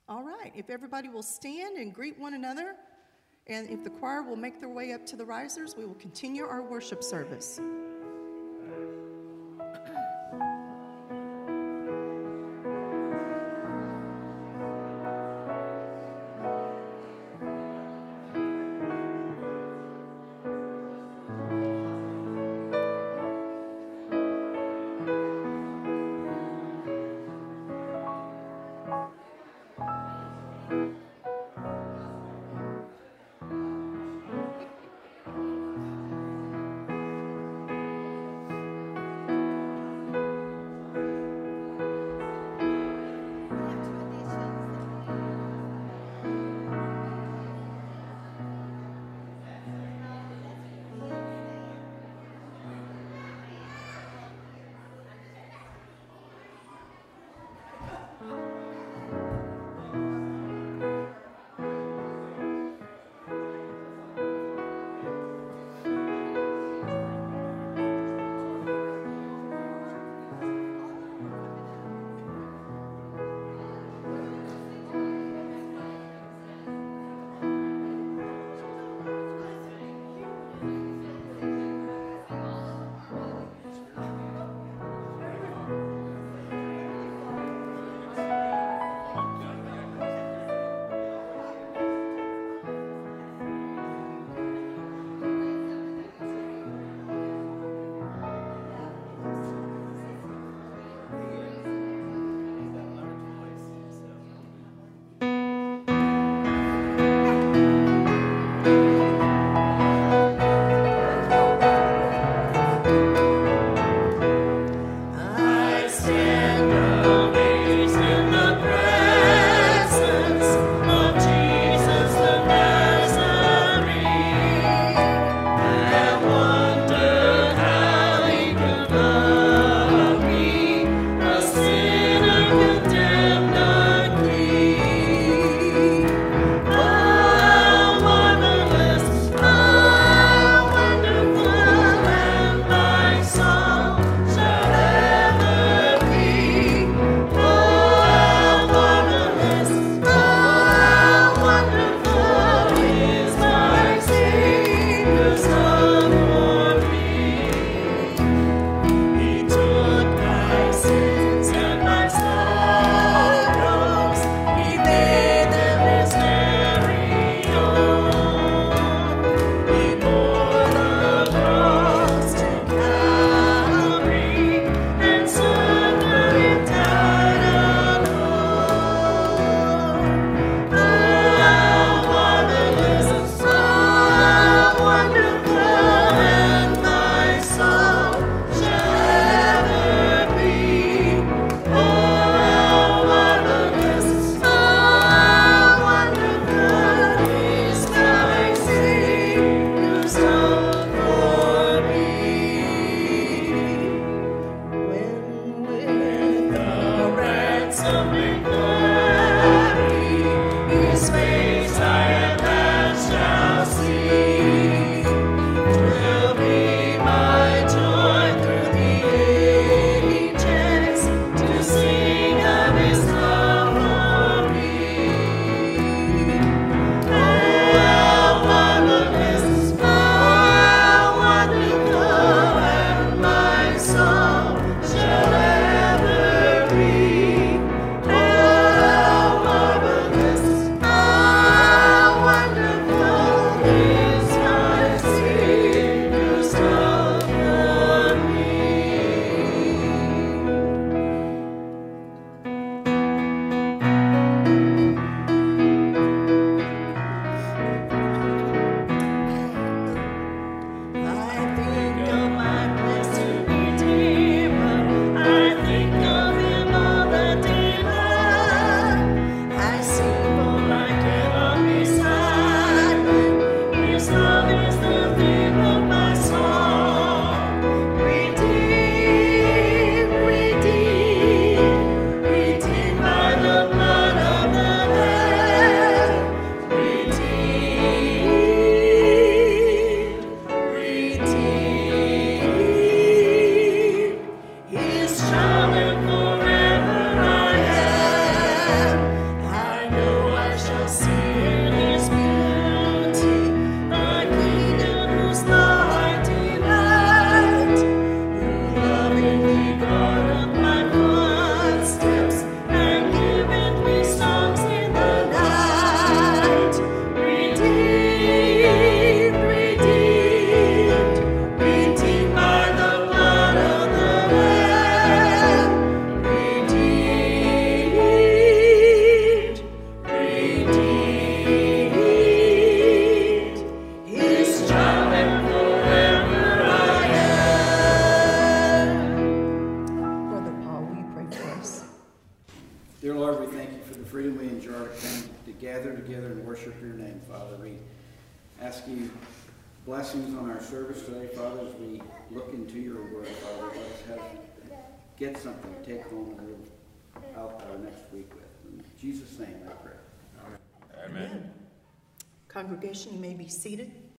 All right, if everybody will stand and greet one another, and if the choir will make their way up to the risers, we will continue our worship service. are to come to gather together and worship your name, Father. We ask you blessings on our service today, Father, as we look into your word, Father. Let us get something to take home and live out our next week with. In Jesus' name I pray. Amen. Congregation, you may be seated.